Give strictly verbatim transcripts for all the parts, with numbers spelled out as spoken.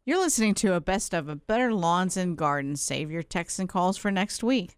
You're listening to a best of a Better Lawns and Gardens. Save your texts and calls for next week.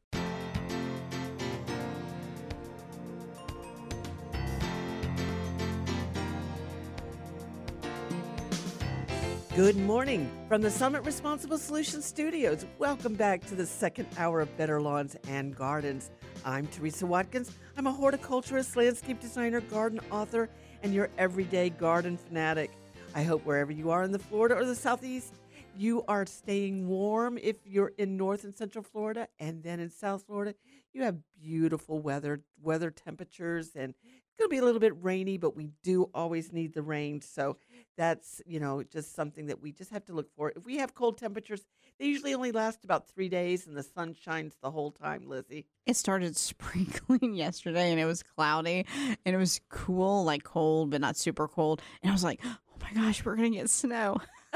Good morning from the Summit Responsible Solutions Studios. Welcome back to the second hour of Better Lawns and Gardens. I'm Teresa Watkins. I'm a horticulturist, landscape designer, garden author, and your everyday garden fanatic. I hope wherever you are in the Florida or the Southeast, you are staying warm if you're in North and Central Florida, and then in South Florida, you have beautiful weather, weather temperatures, and it's going to be a little bit rainy, but we do always need the rain. So that's, you know, just something that we just have to look for. If we have cold temperatures, they usually only last about three days, and the sun shines the whole time, Lizzie. It started sprinkling yesterday, and it was cloudy, and it was cool, like cold, but not super cold. And I was like, oh my gosh, we're going to get snow.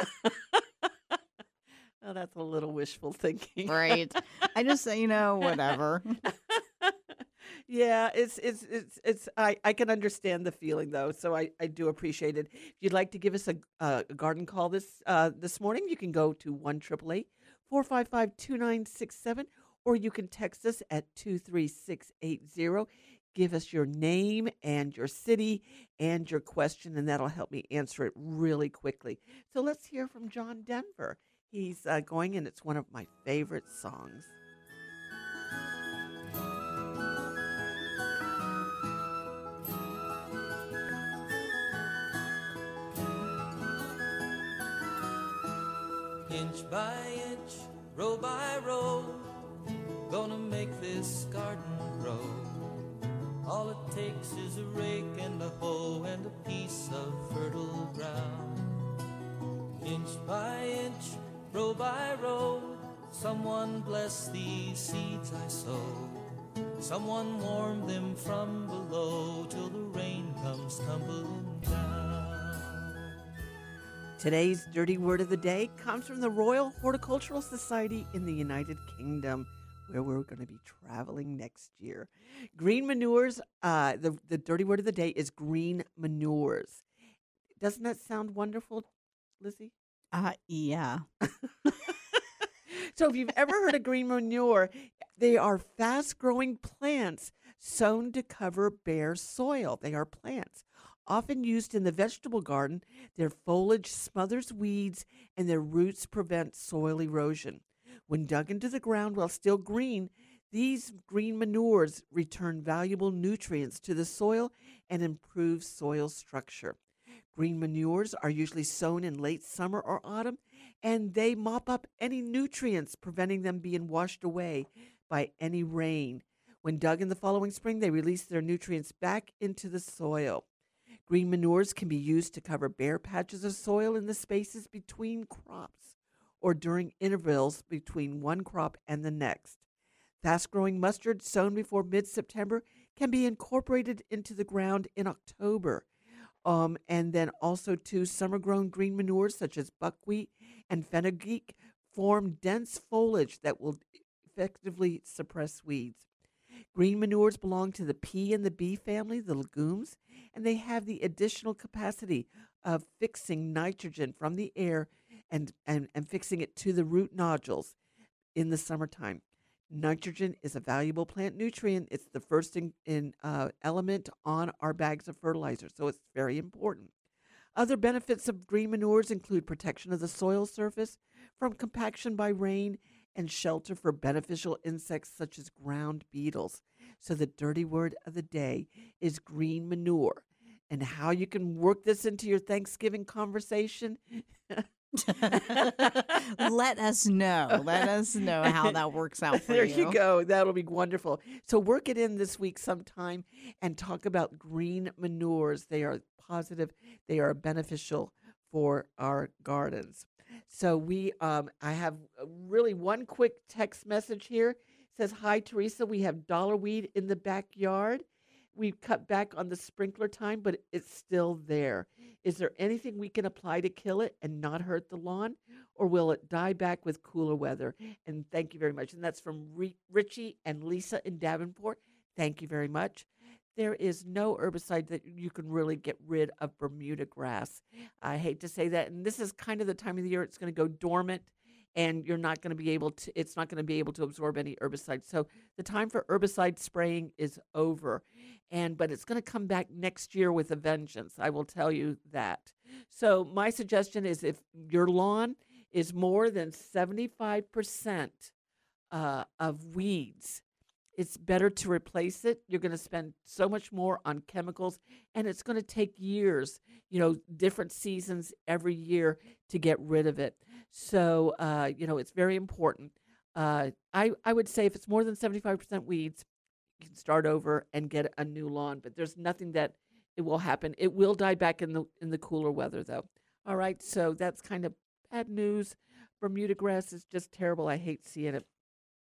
Oh, that's a little wishful thinking. Right. I just say, you know, whatever. Yeah, it's it's it's it's I, I can understand the feeling though, so I, I do appreciate it. If you'd like to give us a, uh, a garden call this uh, this morning, you can go to one triple eight four five five two nine six seven, or you can text us at two three six eight zero. Give us your name and your city and your question, and that'll help me answer it really quickly. So let's hear from John Denver. He's uh, going, and it's one of my favorite songs. Inch by inch, row by row, gonna make this garden grow. All it takes is a rake and a hoe and a piece of fertile ground. Inch by inch, row by row, someone bless these seeds I sow. Someone warm them from below till the rain comes tumbling down. Today's dirty word of the day comes from the Royal Horticultural Society in the United Kingdom, where we're going to be traveling next year. Green manures, uh, the, the dirty word of the day is green manures. Doesn't that sound wonderful, Lizzie? Uh, yeah. So if you've ever heard of green manure, they are fast-growing plants sown to cover bare soil. They are plants. Often used in the vegetable garden, their foliage smothers weeds and their roots prevent soil erosion. When dug into the ground while still green, these green manures return valuable nutrients to the soil and improve soil structure. Green manures are usually sown in late summer or autumn, and they mop up any nutrients, preventing them being washed away by any rain. When dug in the following spring, they release their nutrients back into the soil. Green manures can be used to cover bare patches of soil in the spaces between crops or during intervals between one crop and the next. Fast-growing mustard sown before mid-September can be incorporated into the ground in October. Um, and then also, too, summer-grown green manures such as buckwheat and fenugreek form dense foliage that will effectively suppress weeds. Green manures belong to the pea and the bee family, the legumes, and they have the additional capacity of fixing nitrogen from the air and, and, and fixing it to the root nodules in the summertime. Nitrogen is a valuable plant nutrient. It's the first in, in, uh, element on our bags of fertilizer, so it's very important. Other benefits of green manures include protection of the soil surface from compaction by rain and shelter for beneficial insects such as ground beetles. So the dirty word of the day is green manure. And how you can work this into your Thanksgiving conversation? Let us know. Let us know how that works out for There you. you go. That'll be wonderful. So work it in this week sometime and talk about green manures. They are positive. They are beneficial for our gardens. So we, um, I have really one quick text message here. It says, hi, Teresa. We have dollarweed in the backyard. We've cut back on the sprinkler time, but it's still there. Is there anything we can apply to kill it and not hurt the lawn, or will it die back with cooler weather? And thank you very much. And that's from Richie and Lisa in Davenport. Thank you very much. there is no herbicide that you can really get rid of Bermuda grass. I hate to say that, and this is kind of the time of the year it's going to go dormant, and you're not going to be able to, it's not going to be able to absorb any herbicide. So the time for herbicide spraying is over. And, but it's going to come back next year with a vengeance. I will tell you that. So my suggestion is if your lawn is more than seventy-five percent uh, of weeds, it's better to replace it. You're going to spend so much more on chemicals, and it's going to take years, you know, different seasons every year to get rid of it. So, uh, you know, it's very important. Uh, I, I would say if it's more than seventy-five percent weeds, you can start over and get a new lawn. But there's nothing that it will happen. It will die back in the in the cooler weather, though. All right, so that's kind of bad news. Bermuda grass is just terrible. I hate seeing it.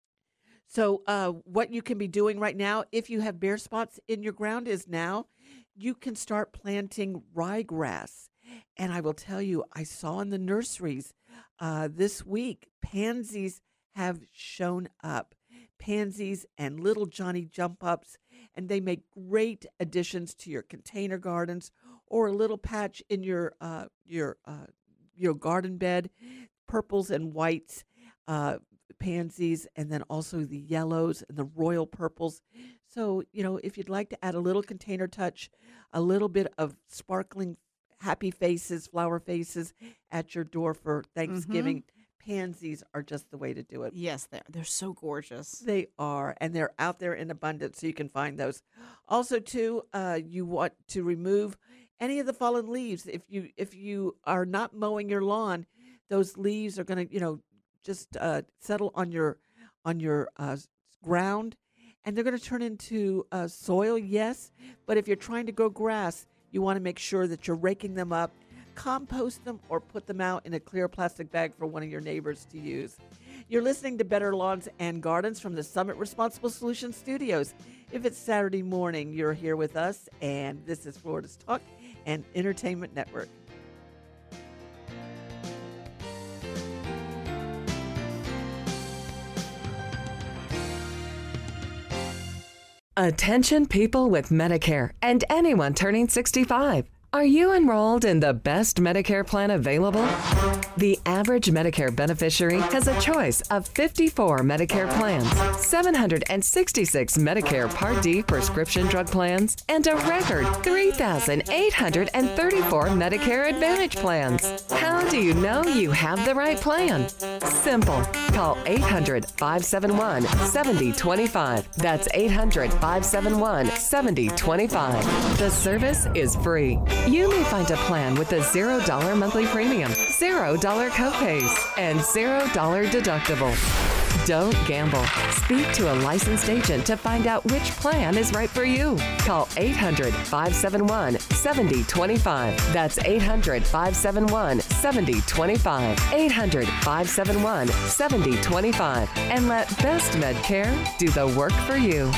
So uh, what you can be doing right now, if you have bare spots in your ground, is now you can start planting ryegrass. And I will tell you, I saw in the nurseries uh, this week, pansies have shown up. Pansies and little Johnny jump ups, and they make great additions to your container gardens or a little patch in your uh, your uh, your garden bed. Purples and whites, uh, pansies, and then also the yellows and the royal purples. So, you know, if you'd like to add a little container touch, a little bit of sparkling happy faces, flower faces at your door for Thanksgiving, mm-hmm. pansies are just the way to do it. Yes, they're, they're so gorgeous. They are, and they're out there in abundance, so you can find those. Also, too, uh, you want to remove any of the fallen leaves. If you if you are not mowing your lawn, those leaves are going to, you know, just uh, settle on your on your uh, ground, and they're going to turn into uh, soil, yes. But if you're trying to grow grass, you want to make sure that you're raking them up, compost them, or put them out in a clear plastic bag for one of your neighbors to use. You're listening to Better Lawns and Gardens from the Summit Responsible Solutions Studios. If it's Saturday morning, you're here with us, and this is Florida's Talk and Entertainment Network. Attention people with Medicare and anyone turning sixty-five. Are you enrolled in the best Medicare plan available? The average Medicare beneficiary has a choice of fifty-four Medicare plans, seven hundred sixty-six Medicare Part D prescription drug plans, and a record three thousand eight hundred thirty-four Medicare Advantage plans. How do you know you have the right plan? Simple. Call eight hundred, five seven one, seven zero two five. That's eight hundred, five seven one, seven zero two five. The service is free. You may find a plan with a zero dollar monthly premium, zero dollar copays, and zero dollar deductible. Don't gamble. Speak to a licensed agent to find out which plan is right for you. Call eight hundred, five seven one, seven zero two five. That's eight hundred, five seven one, seven zero two five. eight hundred, five seven one, seven zero two five. And let Best Medcare do the work for you.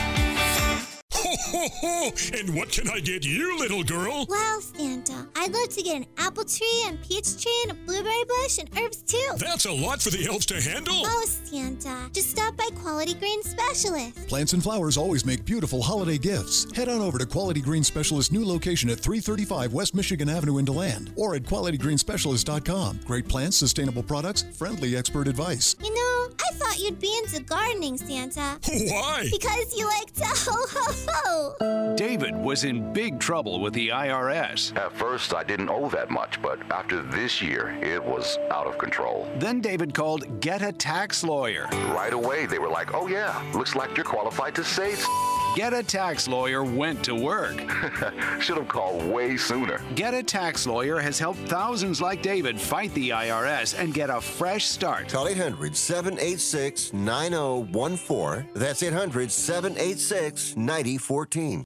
Ho, ho, ho! And what can I get you, little girl? Well, Santa, I'd love to get an apple tree and peach tree and a blueberry bush and herbs, too. That's a lot for the elves to handle. Oh, Santa, just stop by Quality Green Specialist. Plants and flowers always make beautiful holiday gifts. Head on over to Quality Green Specialist's new location at three thirty-five West Michigan Avenue in DeLand or at quality green specialist dot com. Great plants, sustainable products, friendly expert advice. You know, I thought you'd be into gardening, Santa. Why? Because you like to ho ho ho. David was in big trouble with the I R S. At first, I didn't owe that much, but after this year, it was out of control. Then David called Get a Tax Lawyer. Right away, they were like, oh yeah, looks like you're qualified to save. Get a Tax Lawyer went to work. Should have called way sooner. Get a Tax Lawyer has helped thousands like David fight the I R S and get a fresh start. Call eight hundred, seven eight six, nine zero one four. That's eight hundred, seven eight six, nine zero one four.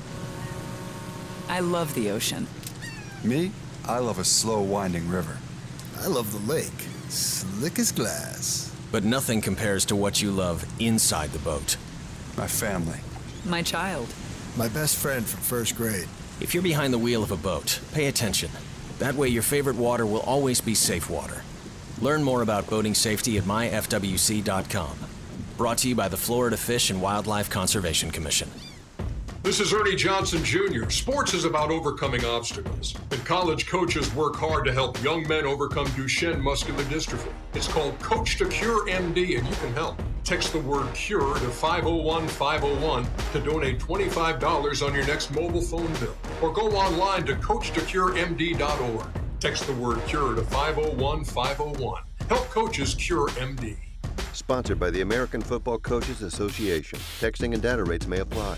I love the ocean. Me? I love a slow winding river. I love the lake. Slick as glass. But nothing compares to what you love inside the boat. My family. My child. My best friend from first grade. If you're behind the wheel of a boat, pay attention. That way your favorite water will always be safe water. Learn more about boating safety at my f w c dot com. Brought to you by the Florida Fish and Wildlife Conservation Commission. This is Ernie Johnson Junior Sports is about overcoming obstacles, and college coaches work hard to help young men overcome Duchenne muscular dystrophy. It's called Coach to Cure M D, and you can help. Text the word CURE to five oh one five oh one to donate twenty-five dollars on your next mobile phone bill, or go online to coach to cure m d dot org. Text the word CURE to five oh one five oh one. Help coaches cure M D. Sponsored by the American Football Coaches Association. Texting and data rates may apply.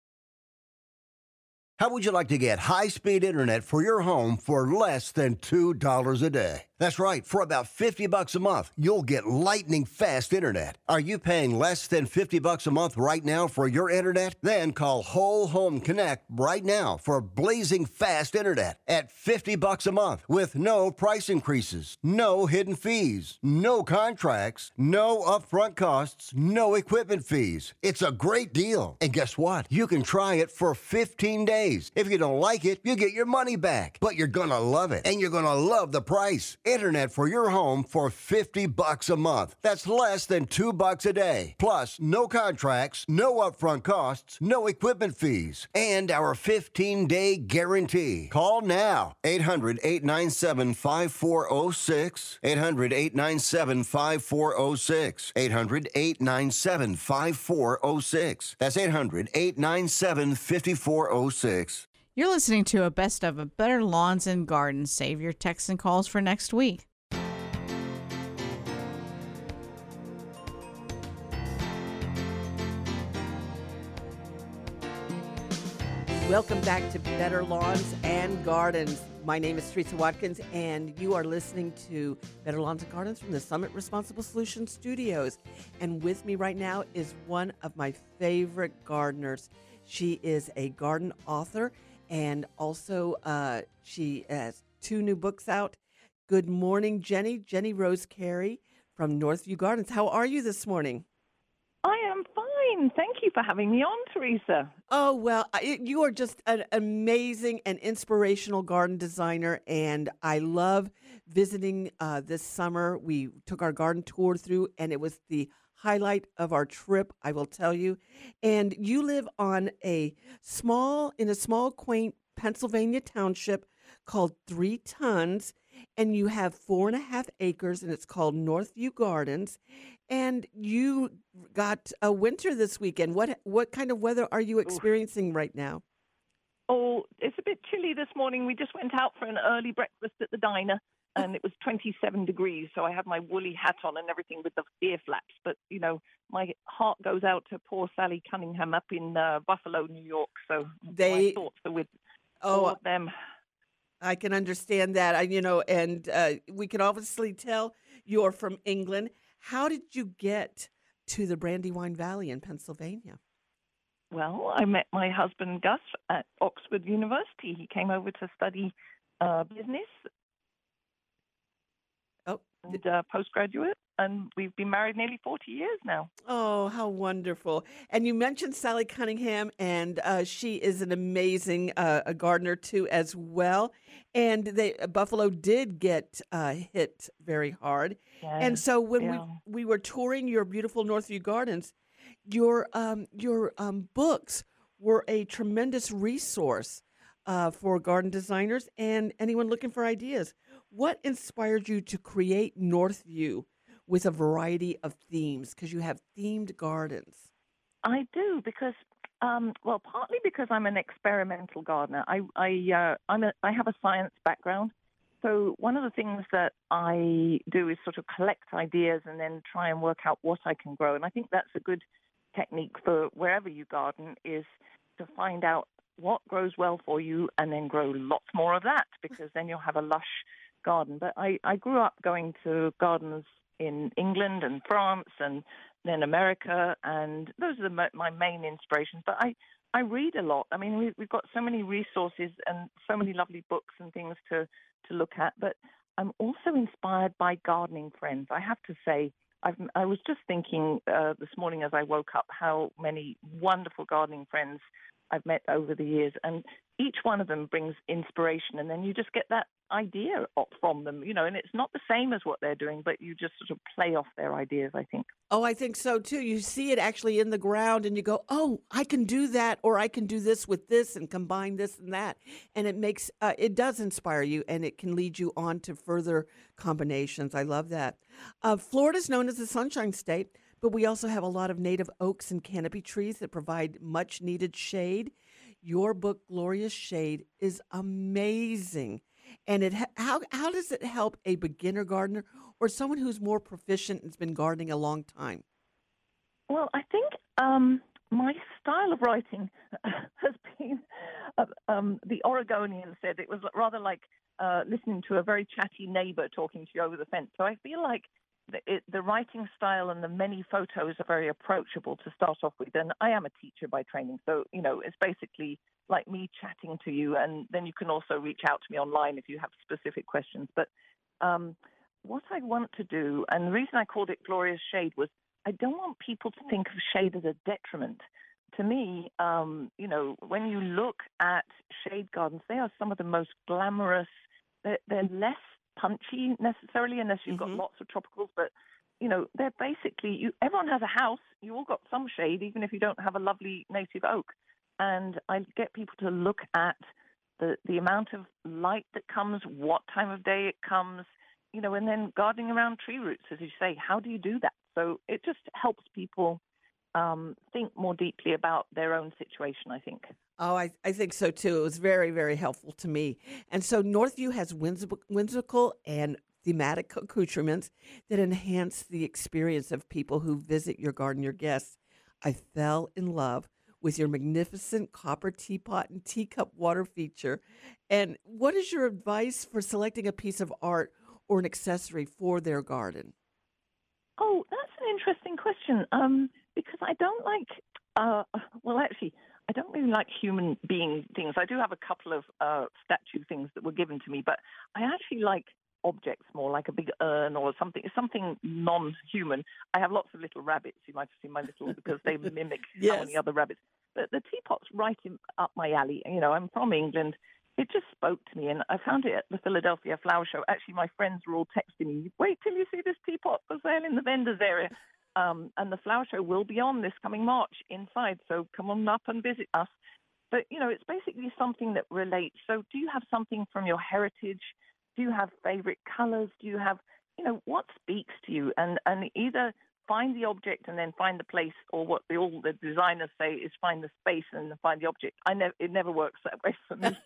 How would you like to get high-speed internet for your home for less than two dollars a day? That's right. For about fifty bucks a month, you'll get lightning-fast internet. Are you paying less than fifty bucks a month right now for your internet? Then call Whole Home Connect right now for blazing fast internet at fifty bucks a month with no price increases, no hidden fees, no contracts, no upfront costs, no equipment fees. It's a great deal. And guess what? You can try it for fifteen days. If you don't like it, you get your money back. But you're gonna love it, and you're gonna love the price. Internet for your home for fifty bucks a month. That's less than two bucks a day. Plus, no contracts, no upfront costs, no equipment fees, and our fifteen-day guarantee. Call now. eight hundred, eight nine seven, five four zero six. eight hundred, eight nine seven, five four zero six. eight hundred, eight nine seven, five four zero six. That's eight hundred, eight nine seven, five four zero six. You're listening to a best of a Better Lawns and Gardens. Save your texts and calls for next week. Welcome back to Better Lawns and Gardens. My name is Teresa Watkins, and you are listening to Better Lawns and Gardens from the Summit Responsible Solutions Studios. And with me right now is one of my favorite gardeners. She is a garden author, and also uh, she has two new books out. Good morning, Jenny. Jenny Rose Carey from Northview Gardens. How are you this morning? I am fine. Thank you for having me on, Teresa. Oh, well, I, you are just an amazing and inspirational garden designer, and I love visiting uh, this summer. We took our garden tour through, and it was the highlight of our trip, I will tell you. And you live on a small, in a small, quaint Pennsylvania township called Three Tons, and you have four and a half acres, and it's called Northview Gardens. And you got a winter this weekend. What what kind of weather are you experiencing right now? Oh, it's a bit chilly this morning. We just went out for an early breakfast at the diner, and it was twenty-seven degrees, so I had my woolly hat on and everything with the ear flaps. But, you know, my heart goes out to poor Sally Cunningham up in uh, Buffalo, New York. So they, my thoughts are with oh, all of them. I can understand that. I, you know, and uh, we can obviously tell you're from England. How did you get to the Brandywine Valley in Pennsylvania? Well, I met my husband, Gus, at Oxford University. He came over to study uh, business. Oh, and uh, postgraduate, and we've been married nearly forty years now. Oh, how wonderful. And you mentioned Sally Cunningham, and uh, she is an amazing uh, a gardener, too, as well. And they, uh, Buffalo did get uh, hit very hard. Yeah, and so when yeah. we, we were touring your beautiful Northview Gardens, your, um, your um, books were a tremendous resource uh, for garden designers and anyone looking for ideas. What inspired you to create Northview with a variety of themes? Because you have themed gardens. I do, because, um, well, partly because I'm an experimental gardener. I I uh, I'm a, I have a science background, so one of the things that I do is sort of collect ideas and then try and work out what I can grow. And I think that's a good technique for wherever you garden, is to find out what grows well for you and then grow lots more of that, because then you'll have a lush garden. But I, I grew up going to gardens in England and France and then America, and those are the, my main inspirations. But I, I read a lot. I mean, we, we've got so many resources and so many lovely books and things to, to look at. But I'm also inspired by gardening friends. I have to say, I've, I was just thinking uh, this morning as I woke up how many wonderful gardening friends I've met over the years, and each one of them brings inspiration, and then you just get that idea o- from them, you know, and it's not the same as what they're doing, but you just sort of play off their ideas, I think. Oh, I think so too. You see it actually in the ground and you go, oh, I can do that, or I can do this with this and combine this and that. And it makes, uh, it does inspire you, and it can lead you on to further combinations. I love that. Uh, Florida's known as the Sunshine State, but we also have a lot of native oaks and canopy trees that provide much needed shade. Your book, Glorious Shade, is amazing. And it ha- how how does it help a beginner gardener or someone who's more proficient and has been gardening a long time? Well, I think um, my style of writing has been, uh, um, the Oregonian said it was rather like uh, listening to a very chatty neighbor talking to you over the fence. So I feel like the, it, the writing style and the many photos are very approachable to start off with. And I am a teacher by training, so, you know, it's basically like me chatting to you, and then you can also reach out to me online if you have specific questions. But um, what I want to do, and the reason I called it Glorious Shade, was I don't want people to think of shade as a detriment. To me, um, you know, when you look at shade gardens, they are some of the most glamorous. They're, they're less punchy necessarily, unless you've got lots of tropicals, but you know, they're basically, you, everyone has a house, you all got some shade, even if you don't have a lovely native oak. And I get people to look at the, the amount of light that comes, what time of day it comes, you know, and then gardening around tree roots, as you say, how do you do that? So it just helps people um, think more deeply about their own situation, I think. Oh, I, I think so too. It was very, very helpful to me. And so Northview has whimsical, whimsical and thematic accoutrements that enhance the experience of people who visit your garden, your guests. I fell in love with your magnificent copper teapot and teacup water feature. And what is your advice for selecting a piece of art or an accessory for their garden? Oh, that's an interesting question, um, because I don't like, uh, well, actually, I don't really like human being things. I do have a couple of uh, statue things that were given to me, but I actually like objects more, like a big urn or something, something non-human. I have lots of little rabbits. You might have seen my little, because they mimic Yes. so many other rabbits. But the teapot's right in, up my alley. You know, I'm from England. It just spoke to me, and I found it at the Philadelphia Flower Show. Actually, my friends were all texting me, wait till you see this teapot for sale in the vendors area. Um, and the flower show will be on this coming March inside, so come on up and visit us. But, you know, it's basically something that relates. So do you have something from your heritage? Do you have favorite colors? Do you have, you know, what speaks to you? And and either find the object and then find the place, or what the, all the designers say is find the space and then find the object. I never, it never works that way for me.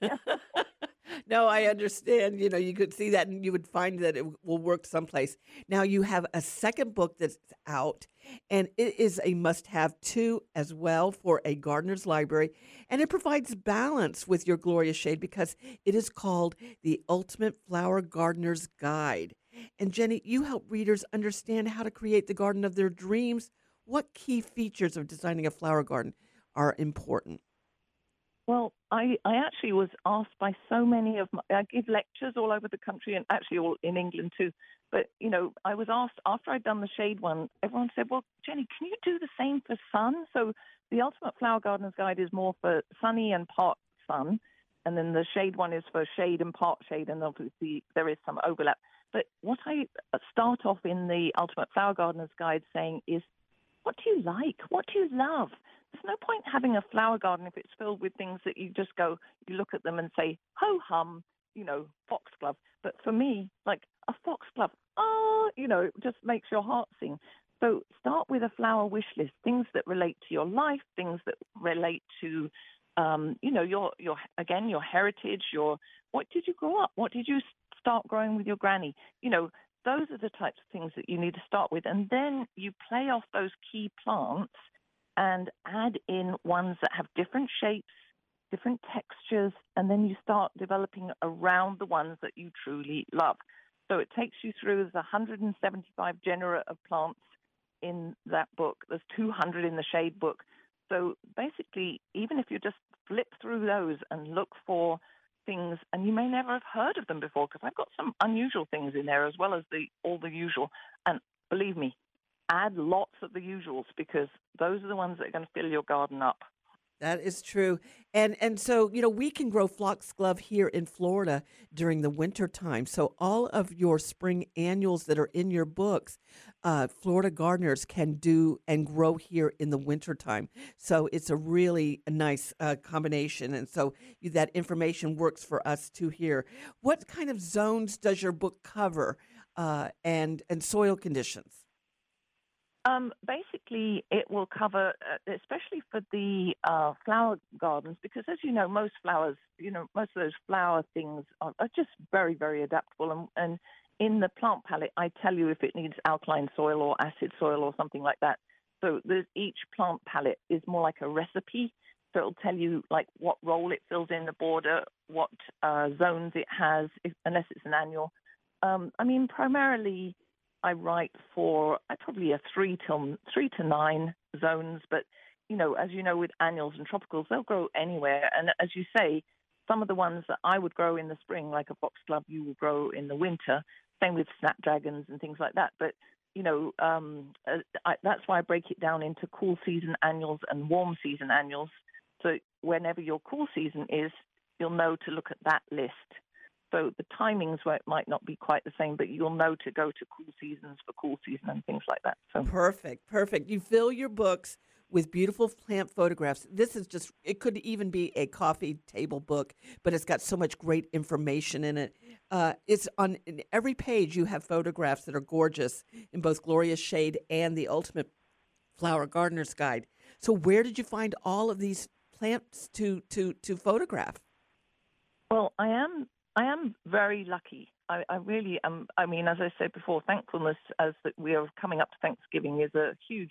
No, I understand. You know, you could see that and you would find that it will work someplace. Now, you have a second book that's out, and it is a must-have too as well for a gardener's library. And it provides balance with your Glorious Shade because it is called The Ultimate Flower Gardener's Guide. And Jenny, you help readers understand how to create the garden of their dreams. What key features of designing a flower garden are important? Well, I, I actually was asked by so many of my, I give lectures all over the country and actually all in England too. But, you know, I was asked after I'd done the shade one, everyone said, well, Jenny, can you do the same for sun? So the Ultimate Flower Gardener's Guide is more for sunny and part sun. And then the shade one is for shade and part shade. And obviously there is some overlap. But what I start off in the Ultimate Flower Gardener's Guide saying is, what do you like? What do you love? There's no point having a flower garden if it's filled with things that you just go, you look at them and say, ho-hum, you know, foxglove. But for me, like a foxglove, oh, you know, it just makes your heart sing. So start with a flower wish list, things that relate to your life, things that relate to, um, you know, your, your again, your heritage, your, what did you grow up? What did you start growing with your granny? You know, those are the types of things that you need to start with. And then you play off those key plants and add in ones that have different shapes, different textures, and then you start developing around the ones that you truly love. So it takes you through the one hundred seventy-five genera of plants in that book. There's two hundred in the shade book. So basically, even if you just flip through those and look for things, and you may never have heard of them before, because I've got some unusual things in there as well as the all the usual. And believe me, add lots of the usuals, because those are the ones that are going to fill your garden up. That is true. And and so, you know, we can grow foxglove here in Florida during the winter time. So all of your spring annuals that are in your books, uh, Florida gardeners can do and grow here in the winter time. So it's a really nice uh, combination. And so you, that information works for us too here. What kind of zones does your book cover uh, and, and soil conditions? Um, basically, it will cover, uh, especially for the uh, flower gardens, because as you know, most flowers, you know, most of those flower things are, are just very, very adaptable. And, and in the plant palette, I tell you if it needs alkaline soil or acid soil or something like that. So there's, each plant palette is more like a recipe. So it'll tell you like what role it fills in the border, what uh, zones it has, if, unless it's an annual. Um, I mean, primarily, I write for uh, probably a three to three to nine zones, but you know, as you know, with annuals and tropicals, they'll grow anywhere. And as you say, some of the ones that I would grow in the spring, like a foxglove, you will grow in the winter. Same with snapdragons and things like that. But you know, um, uh, I, that's why I break it down into cool season annuals and warm season annuals. So whenever your cool season is, you'll know to look at that list. So the timings where it might not be quite the same, but you'll know to go to cool seasons for cool season and things like that. So perfect, perfect. You fill your books with beautiful plant photographs. This is just, it could even be a coffee table book, but it's got so much great information in it. Uh, it's on in every page you have photographs that are gorgeous in both Glorious Shade and the Ultimate Flower Gardener's Guide. So where did you find all of these plants to, to, to photograph? Well, I am... I am very lucky. I, I really am. I mean, as I said before, thankfulness as that we are coming up to Thanksgiving is a huge,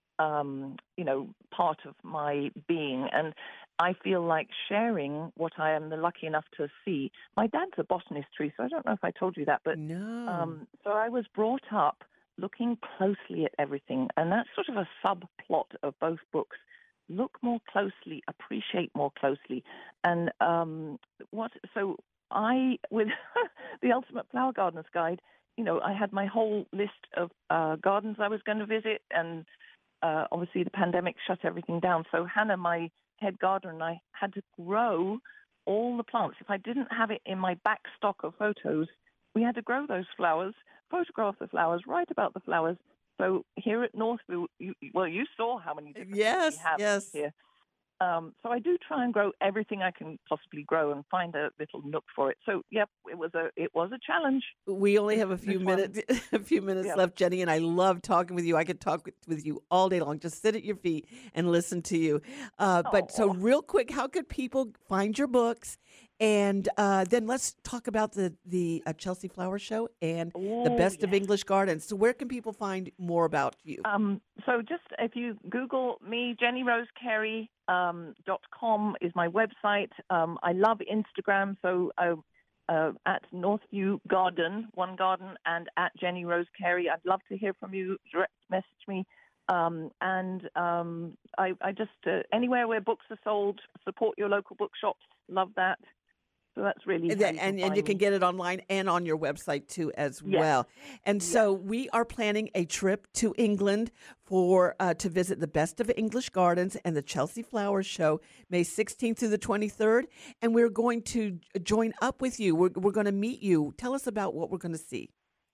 um, you know, part of my being. And I feel like sharing what I am the lucky enough to see. My dad's a botanist, Teresa. I don't know if I told you that, but no. Um, so I was brought up looking closely at everything. And that's sort of a subplot of both books. Look more closely, appreciate more closely. And um, what, so... I, with the Ultimate Flower Gardener's Guide, you know, I had my whole list of uh, gardens I was going to visit, and uh, obviously the pandemic shut everything down. So Hannah, my head gardener, and I had to grow all the plants. If I didn't have it in my back stock of photos, we had to grow those flowers, photograph the flowers, write about the flowers. So here at Northview, you, well, you saw how many different yes, we have yes. here. Um, so I do try and grow everything I can possibly grow and find a little nook for it. So, yep, it was a it was a challenge. We only have a few minutes a few minutes yep. left, Jenny, and I love talking with you. I could talk with, with you all day long. Just sit at your feet and listen to you. Uh, but so real quick, how could people find your books? And uh, then let's talk about the, the uh, Chelsea Flower Show and Ooh, the Best yes. of English Gardens. So where can people find more about you? Um, so just if you Google me, Jenny Rose Carey um, dot com is my website. Um, I love Instagram, so uh, uh, at Northview Garden, one garden, and at Jenny Rose Carey. I'd love to hear from you. Direct message me. Um, and um, I, I just, uh, anywhere where books are sold, support your local bookshops. Love that. So that's really and, and, and, and you can get it online and on your website too as yes. well. And yes. so we are planning a trip to England for uh, to visit the Best of English Gardens and the Chelsea Flower Show, May sixteenth through the twenty-third. And we're going to join up with you. We're, we're going to meet you. Tell us about what we're going to see.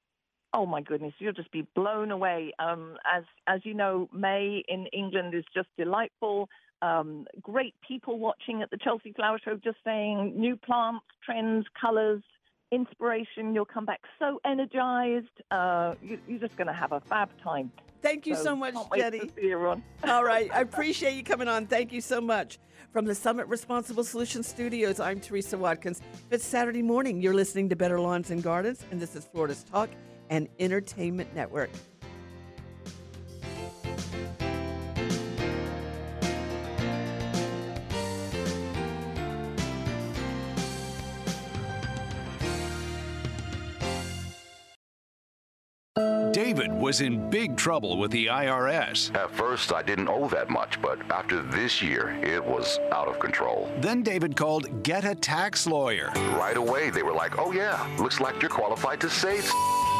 Oh my goodness, you'll just be blown away. Um, as as you know, May in England is just delightful. Um, great people watching at the Chelsea Flower Show, just saying new plants, trends, colors, inspiration. You'll come back so energized. Uh, you, you're just going to have a fab time. Thank you so, so much, can't wait Jenny. To see you on. All right. I appreciate you coming on. Thank you so much. From the Summit Responsible Solutions Studios, I'm Teresa Watkins. It's Saturday morning. You're listening to Better Lawns and Gardens, and this is Florida's Talk and Entertainment Network. David was in big trouble with the I R S. At first, I didn't owe that much, but after this year, it was out of control. Then David called Get a Tax Lawyer. Right away, they were like, oh yeah, looks like you're qualified to save.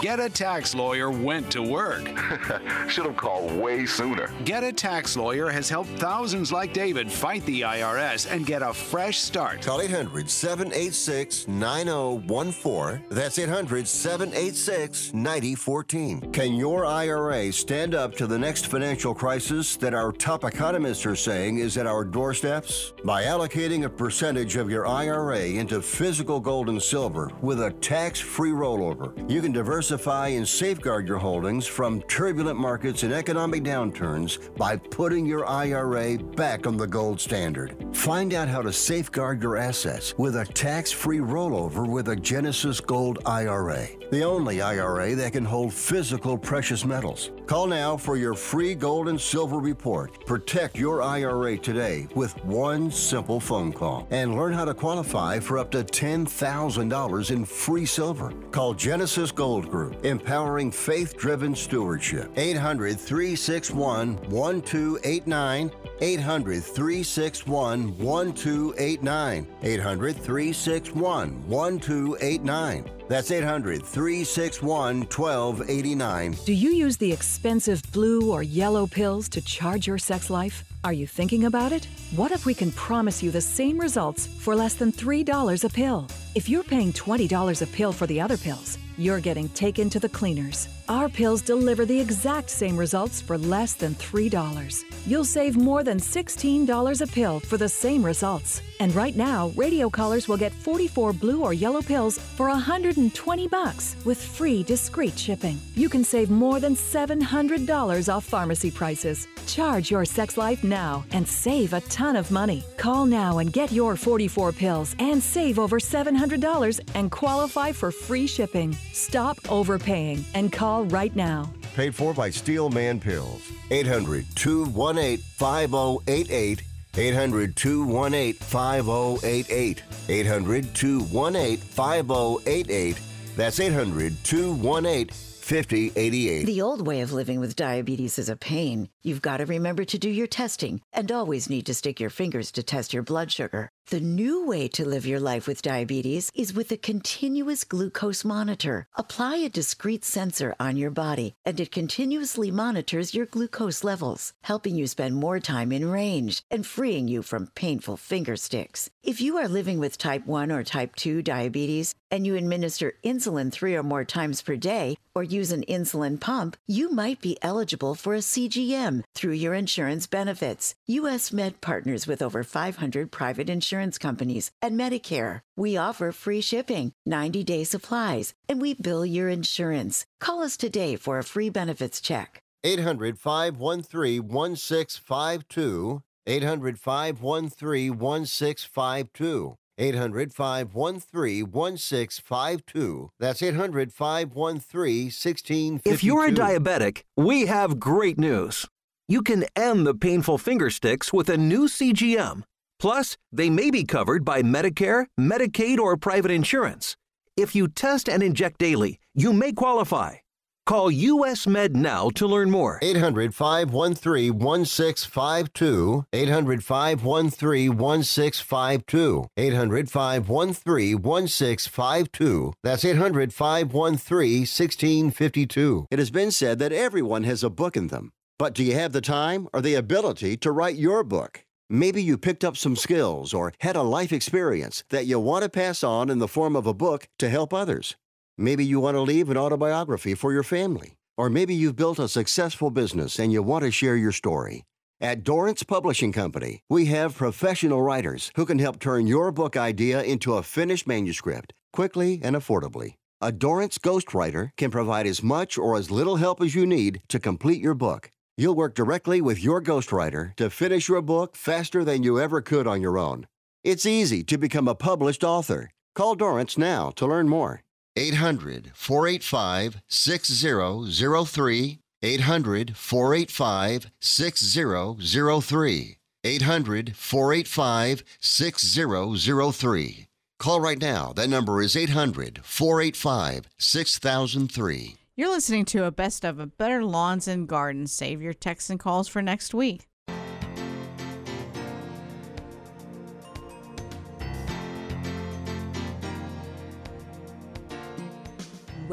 Get a Tax Lawyer went to work. Should have called way sooner. Get a Tax Lawyer has helped thousands like David fight the I R S and get a fresh start. Call eight hundred, seven eight six, nine zero one four. That's eight hundred, seven eight six, nine zero one four. Can your I R A stand up to the next financial crisis that our top economists are saying is at our doorsteps? By allocating a percentage of your I R A into physical gold and silver with a tax-free rollover, you can diversify and safeguard your holdings from turbulent markets and economic downturns by putting your I R A back on the gold standard. Find out how to safeguard your assets with a tax-free rollover with a Genesis Gold I R A, the only I R A that can hold physical precious metals. Call now for your free gold and silver report. Protect your I R A today with one simple phone call and learn how to qualify for up to ten thousand dollars in free silver. Call Genesis Gold Group, empowering faith-driven stewardship. eight hundred, three six one, one two eight nine. eight hundred, three six one, one two eight nine. eight hundred, three six one, one two eight nine. That's eight hundred, three six one, one two eight nine. Do you use the expensive blue or yellow pills to charge your sex life? Are you thinking about it? What if we can promise you the same results for less than three dollars a pill? If you're paying twenty dollars a pill for the other pills, you're getting taken to the cleaners. Our pills deliver the exact same results for less than three dollars. You'll save more than sixteen dollars a pill for the same results. And right now, radio callers will get forty-four blue or yellow pills for one hundred twenty bucks with free discreet shipping. You can save more than seven hundred dollars off pharmacy prices. Charge your sex life now and save a ton of money. Call now and get your forty-four pills and save over seven hundred dollars and qualify for free shipping. Stop overpaying and call right now. Paid for by Steel Man Pills. eight hundred, two one eight, five zero eight eight. eight hundred, two one eight, five zero eight eight. eight hundred, two one eight, five zero eight eight. That's eight hundred, two one eight, five zero eight eight. The old way of living with diabetes is a pain. You've got to remember to do your testing and always need to stick your fingers to test your blood sugar. The new way to live your life with diabetes is with a continuous glucose monitor. Apply a discrete sensor on your body, and it continuously monitors your glucose levels, helping you spend more time in range and freeing you from painful finger sticks. If you are living with type one or type two diabetes and you administer insulin three or more times per day or use an insulin pump, you might be eligible for a C G M through your insurance benefits. U S Med partners with over five hundred private insurance companies and Medicare. We offer free shipping, ninety-day supplies, and we bill your insurance. Call us today for a free benefits check. eight hundred, five one three, one six five two. eight hundred, five one three, one six five two. eight hundred, five one three, one six five two. That's eight hundred, five one three, one six five two. If you're a diabetic, we have great news. You can end the painful finger sticks with a new C G M. Plus, they may be covered by Medicare, Medicaid, or private insurance. If you test and inject daily, you may qualify. Call U S Med now to learn more. eight hundred, five one three, one six five two. eight hundred, five one three, one six five two. eight hundred, five one three, one six five two. That's eight hundred, five one three, one six five two. It has been said that everyone has a book in them. But do you have the time or the ability to write your book? Maybe you picked up some skills or had a life experience that you want to pass on in the form of a book to help others. Maybe you want to leave an autobiography for your family. Or maybe you've built a successful business and you want to share your story. At Dorrance Publishing Company, we have professional writers who can help turn your book idea into a finished manuscript quickly and affordably. A Dorrance ghostwriter can provide as much or as little help as you need to complete your book. You'll work directly with your ghostwriter to finish your book faster than you ever could on your own. It's easy to become a published author. Call Dorrance now to learn more. eight hundred, four eight five, six zero zero three. eight hundred, four eight five, six zero zero three. eight hundred, four eight five, six zero zero three. Call right now. That number is eight hundred, four eight five, six thousand three. You're listening to a best of a Better Lawns and Gardens. Save your texts and calls for next week.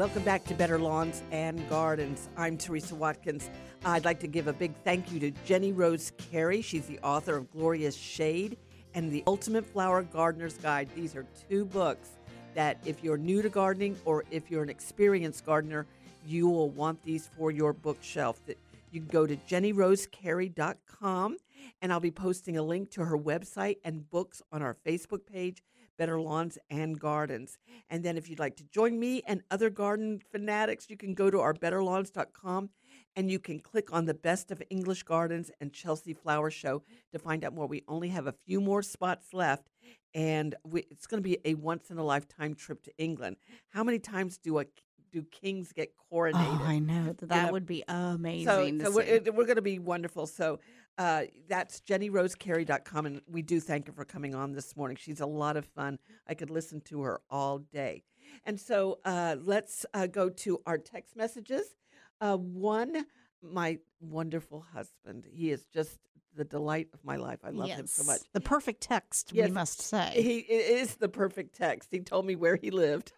Welcome back to Better Lawns and Gardens. I'm Teresa Watkins. I'd like to give a big thank you to Jenny Rose Carey. She's the author of Glorious Shade and The Ultimate Flower Gardener's Guide. These are two books that if you're new to gardening or if you're an experienced gardener, you will want these for your bookshelf. You can go to jenny rose carey dot com, and I'll be posting a link to her website and books on our Facebook page, Better Lawns and Gardens. And then if you'd like to join me and other garden fanatics, you can go to our better lawns dot com and you can click on the Best of English Gardens and Chelsea Flower Show to find out more. We only have a few more spots left, and we, it's going to be a once-in-a-lifetime trip to England. How many times do a do kings get coronated? Oh, I know. That You know? would be amazing So, to so see. we're, it- we're going to be wonderful. So uh, that's jenny rose carey dot com, and we do thank her for coming on this morning. She's a lot of fun. I could listen to her all day. And so uh, let's uh, go to our text messages. Uh, one, my wonderful husband. He is just the delight of my life. I love him so Yes. much. The perfect text, we must say. He it is the perfect text. He told me where he lived.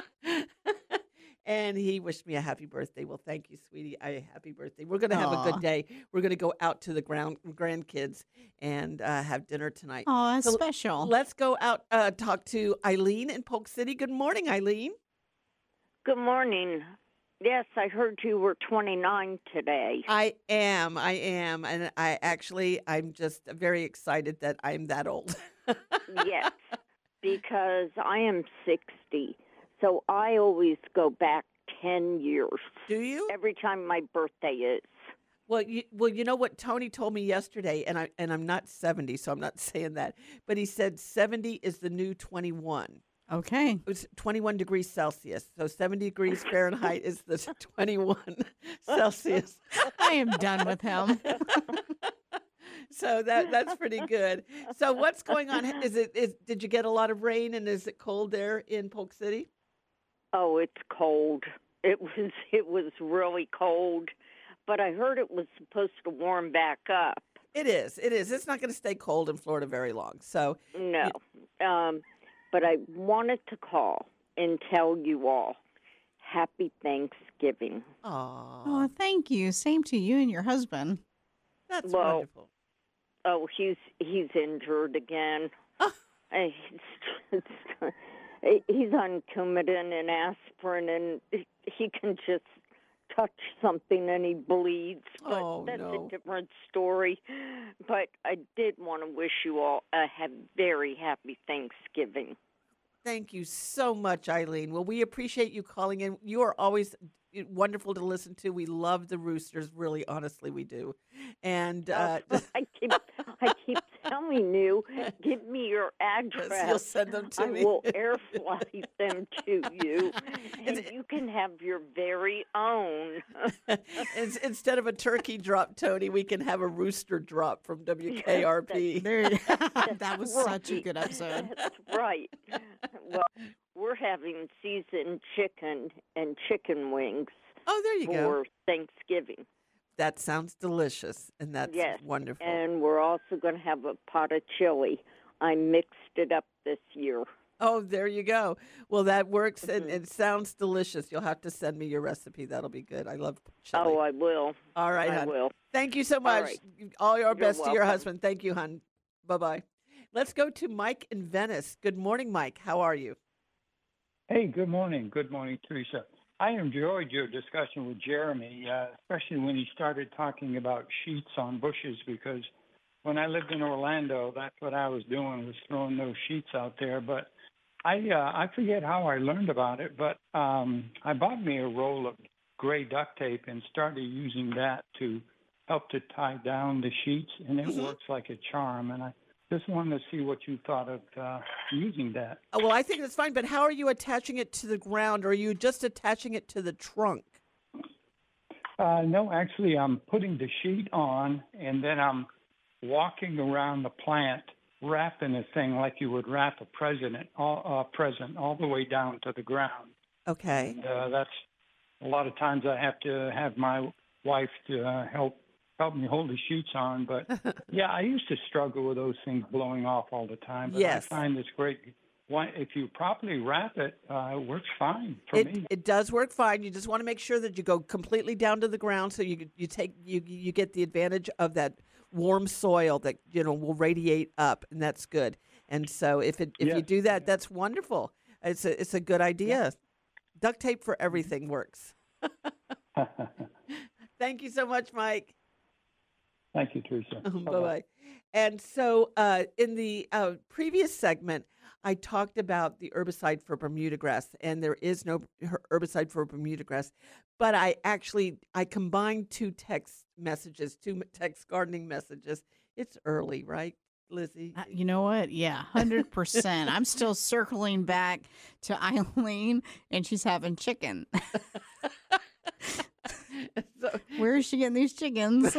And he wished me a happy birthday. Well, thank you, sweetie. I happy birthday. We're going to have a Aw. good day. We're going to go out to the ground, grandkids and uh, have dinner tonight. Oh, that's So special. Let's go out uh, talk to Eileen in Polk City. Good morning, Eileen. Good morning. Yes, I heard you were twenty-nine today. I am. I am. And I actually, I'm just very excited that I'm that old. Yes, because I am sixty. So I always go back ten years. Do you? Every time my birthday is. Well, you, well, you know what Tony told me yesterday, and I and I'm not seventy, so I'm not saying that. But he said seventy is the new twenty-one. Okay. It's twenty-one degrees Celsius. So seventy degrees Fahrenheit is the twenty-one Celsius. I am done with him. So that that's pretty good. So what's going on? Is it is did you get a lot of rain, and is it cold there in Polk City? Oh, it's cold. It was it was really cold, but I heard it was supposed to warm back up. It is. It is. It's not going to stay cold in Florida very long. So No. Um, but I wanted to call and tell you all happy Thanksgiving. Oh, thank you. Same to you and your husband. That's Well, wonderful. Oh, he's he's injured again. Uh, He's just, he's on Coumadin and aspirin, and he can just touch something and he bleeds. But Oh, that's no. a different story. But I did want to wish you all a ha- very happy Thanksgiving. Thank you so much, Eileen. Well, we appreciate you calling in. You are always wonderful to listen to. We love the Roosters, really, honestly, we do. And uh, I keep I keep telling you, give me your address. you'll send them to I me. will air flight them to you, and you can have your very own. Ins- instead of a turkey drop, Tony, we can have a rooster drop from W K R P. There, that was such a good episode. That's right. Well, we're having seasoned chicken and chicken wings. Oh, there you for go. Thanksgiving. That sounds delicious, and that's Yes, wonderful. and we're also going to have a pot of chili. I mixed it up this year. Oh, there you go. Well, that works, and Mm-hmm. it sounds delicious. You'll have to send me your recipe. That'll be good. I love chili. Oh, I will. All right, I hon. will. Thank you so All much. right. All your You're best to your welcome. husband. Thank you, hon. Bye-bye. Let's go to Mike in Venice. Good morning, Mike. How are you? Hey, good morning. Good morning, Teresa. I enjoyed your discussion with Jeremy, uh, especially when he started talking about sheets on bushes, because when I lived in Orlando, that's what I was doing, was throwing those sheets out there. But I uh, I forget how I learned about it, but um, I bought me a roll of gray duct tape and started using that to help to tie down the sheets, and it Mhm. works like a charm. And I just wanted to see what you thought of uh, using that. Oh, well, I think that's fine, but how are you attaching it to the ground, or are you just attaching it to the trunk? Uh, no, actually, I'm putting the sheet on, and then I'm walking around the plant, wrapping the thing like you would wrap a president, all, uh, present, all the way down to the ground. Okay. And, uh, that's a lot of times I have to have my wife to uh, help help me hold the sheets on. But yeah, I used to struggle with those things blowing off all the time. But Yes. I find it's great why, if you properly wrap it, uh, it works fine for it, me. It does work fine. You just want to make sure that you go completely down to the ground, so you you take you you get the advantage of that warm soil that you know will radiate up, and that's good. And so if it if Yes. you do that, that's wonderful. It's a it's a good idea. Duct tape for everything works. Thank you so much, Mike. Thank you, Teresa. Bye bye. And so, uh, in the uh, previous segment, I talked about the herbicide for Bermuda grass, and there is no her- herbicide for Bermuda grass. But I actually I combined two text messages, two text gardening messages. It's early, right, Lizzie? Uh, you know what? Yeah, one hundred percent. I'm still circling back to Eileen, and she's having chicken. So, where is she getting these chickens?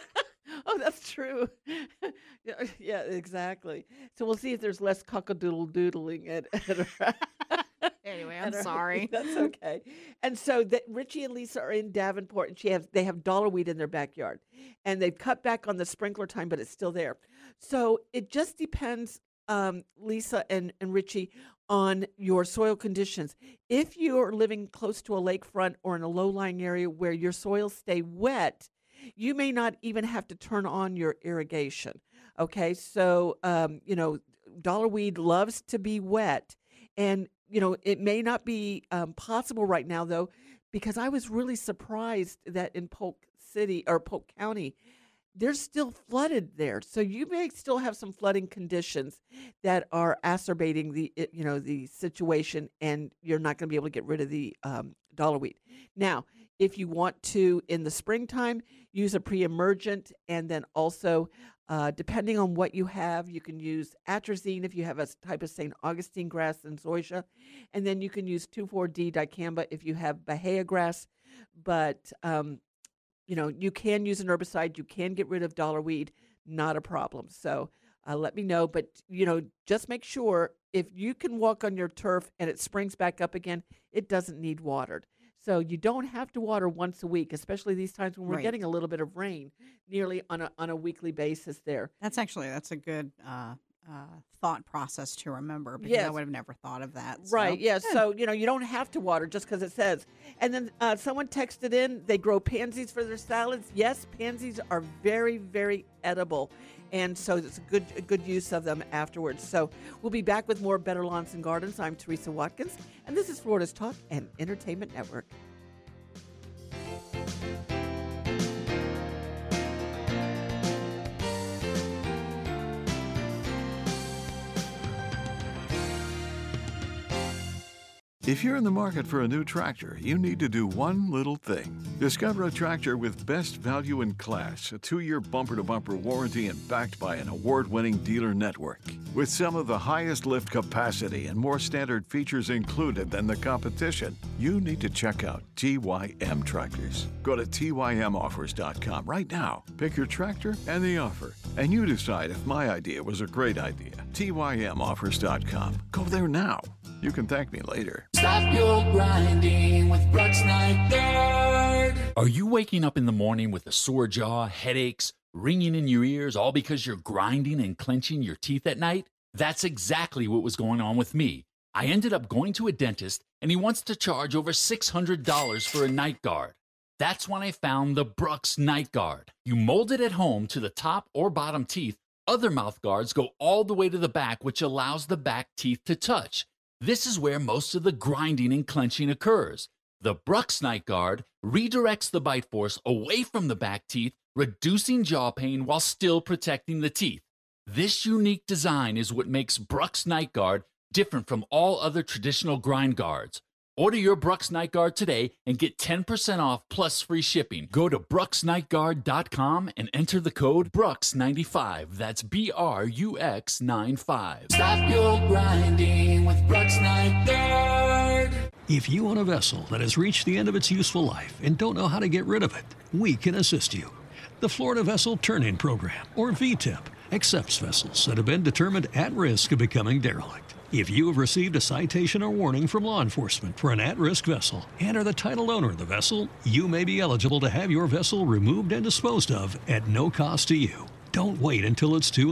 Oh, that's true. Yeah, yeah, exactly. So we'll see if there's less cockadoodle doodling at, at her. Anyway, I'm at her- sorry. That's okay. And so that Richie and Lisa are in Davenport, and she has they have dollarweed in their backyard, and they've cut back on the sprinkler time, but it's still there. So it just depends, um, Lisa and, and Richie, on your soil conditions. If you're living close to a lakefront or in a low-lying area where your soils stay wet, you may not even have to turn on your irrigation. Okay, so um, you know, dollarweed loves to be wet, and you know it may not be um, possible right now though, because I was really surprised that in Polk City or Polk County, they're still flooded there. So you may still have some flooding conditions that are acerbating the it- you know the situation, and you're not going to be able to get rid of the um, dollarweed. Now, if you want to, in the springtime, use a pre-emergent, and then also, uh, depending on what you have, you can use atrazine if you have a s- type of Saint Augustine grass and zoysia, and then you can use two four D dicamba if you have Bahia grass. But um, you know, you can use an herbicide. You can get rid of dollarweed, not a problem. So uh, let me know. But, you know, just make sure if you can walk on your turf and it springs back up again, it doesn't need watered. So you don't have to water once a week, especially these times when we're Right. getting a little bit of rain nearly on a on a weekly basis there. That's actually that's a good uh, uh, thought process to remember, because I Yes. would have never thought of that. so- Right, yeah. Good. So, you know, you don't have to water just because it says. And then uh, someone texted in, they grow pansies for their salads. Yes, pansies are very, very edible. And so it's a good, a good use of them afterwards. So we'll be back with more Better Lawns and Gardens. I'm Teresa Watkins, and this is Florida's Talk and Entertainment Network. If you're in the market for a new tractor, you need to do one little thing. Discover a tractor with best value in class, a two-year bumper-to-bumper warranty, and backed by an award-winning dealer network. With some of the highest lift capacity and more standard features included than the competition, you need to check out T Y M Tractors. Go to T Y M offers dot com right now. Pick your tractor and the offer, and you decide if my idea was a great idea. T Y M offers dot com. Go there now. You can thank me later. Stop your grinding with Brooks Night Guard. Are you waking up in the morning with a sore jaw, headaches, ringing in your ears, all because you're grinding and clenching your teeth at night? That's exactly what was going on with me. I ended up going to a dentist, and he wants to charge over six hundred dollars for a night guard. That's when I found the Brooks Night Guard. You mold it at home to the top or bottom teeth. Other mouth guards go all the way to the back, which allows the back teeth to touch. This is where most of the grinding and clenching occurs. The Brooks Night Guard redirects the bite force away from the back teeth, reducing jaw pain while still protecting the teeth. This unique design is what makes Brooks Night Guard different from all other traditional grind guards. Order your Brooks Night Guard today and get ten percent off plus free shipping. Go to brooks night guard dot com and enter the code Brooks ninety-five. That's B R U X ninety-five. Stop your grinding with Brooks Night Guard. If you own a vessel that has reached the end of its useful life and don't know how to get rid of it, we can assist you. The Florida Vessel Turn-In Program, or V TIP, accepts vessels that have been determined at risk of becoming derelict. If you have received a citation or warning from law enforcement for an at-risk vessel and are the title owner of the vessel, you may be eligible to have your vessel removed and disposed of at no cost to you. Don't wait until it's too late.